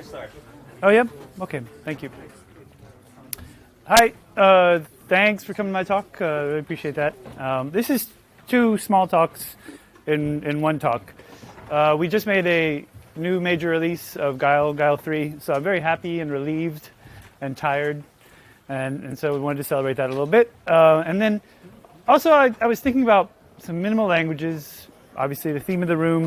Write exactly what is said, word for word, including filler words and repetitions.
start. Oh, yeah? Okay, thank you. Hi, uh, thanks for coming to my talk. I uh, really appreciate that. Um, this is two small talks in, in one talk. Uh, we just made a new major release of Guile, Guile three, so I'm very happy and relieved and tired, and, and so we wanted to celebrate that a little bit. Uh, and then also I, I was thinking about some minimal languages, obviously the theme of the room,